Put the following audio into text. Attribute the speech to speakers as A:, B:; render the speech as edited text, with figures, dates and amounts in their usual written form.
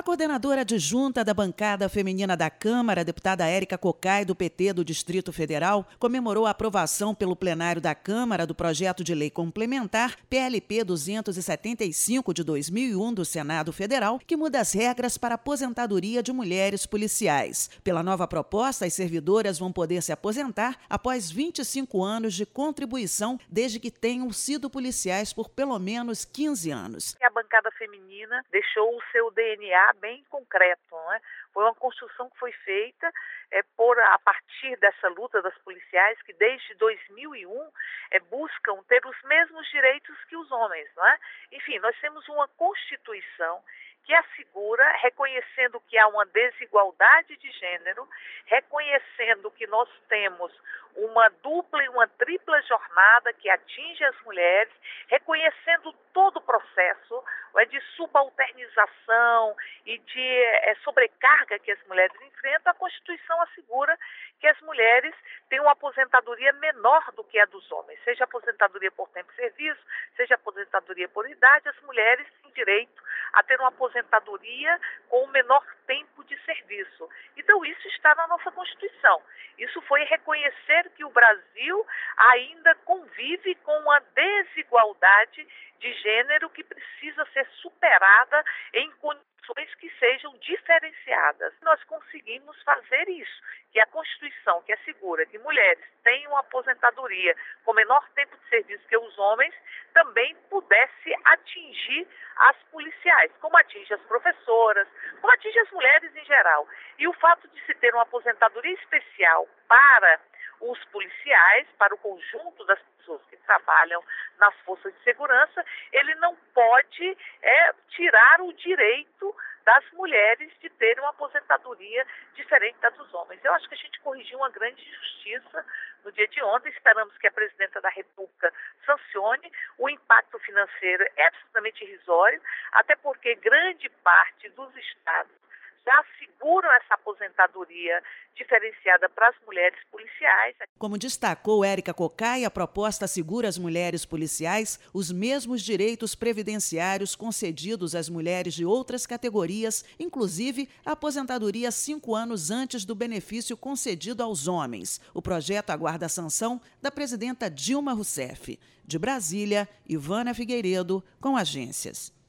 A: A coordenadora adjunta da bancada feminina da Câmara, a deputada Érica Cocai, do PT do Distrito Federal, comemorou a aprovação pelo plenário da Câmara do projeto de lei complementar PLP 275 de 2001 do Senado Federal, que muda as regras para a aposentadoria de mulheres policiais. Pela nova proposta, as servidoras vão poder se aposentar após 25 anos de contribuição, desde que tenham sido policiais por pelo menos 15 anos.
B: A bancada feminina deixou o seu DNA bem concreto, não é? Foi uma construção que foi feita a partir dessa luta das policiais que desde 2001 buscam ter os mesmos direitos que os homens, não é? Enfim, nós temos uma Constituição que assegura, reconhecendo que há uma desigualdade de gênero, reconhecendo que nós temos uma dupla e uma tripla jornada que atinge as mulheres, reconhecendo todo o processo de subalternização e de sobrecarga que as mulheres enfrentam. A Constituição assegura que as mulheres têm uma aposentadoria menor do que a dos homens, seja aposentadoria por tempo de serviço, seja aposentadoria por idade. As mulheres têm direito a ter uma aposentadoria com o menor tempo de serviço. Então, isso está na nossa Constituição. Isso foi reconhecer que o Brasil ainda convive com uma desigualdade de gênero que precisa ser superada em condições que sejam diferenciadas. Nós conseguimos fazer isso, que a Constituição, que assegura que mulheres tenham uma aposentadoria com menor tempo de serviço que os homens, também pudesse atingir as policiais, como atinge as professoras, como atinge as mulheres em geral. E o fato de se ter uma aposentadoria especial para os policiais, para o conjunto das pessoas que trabalham nas forças de segurança, ele não pode tirar o direito das mulheres de terem uma aposentadoria diferente da dos homens. Eu acho que a gente corrigiu uma grande injustiça no dia de ontem. Esperamos que a presidenta da República sancione. O impacto financeiro é absolutamente irrisório, até porque grande parte dos estados já asseguram essa aposentadoria diferenciada para as mulheres policiais.
A: Como destacou Érica Cocai, a proposta assegura às mulheres policiais os mesmos direitos previdenciários concedidos às mulheres de outras categorias, inclusive a aposentadoria 5 anos antes do benefício concedido aos homens. O projeto aguarda a sanção da presidenta Dilma Rousseff. De Brasília, Ivana Figueiredo, com Agências.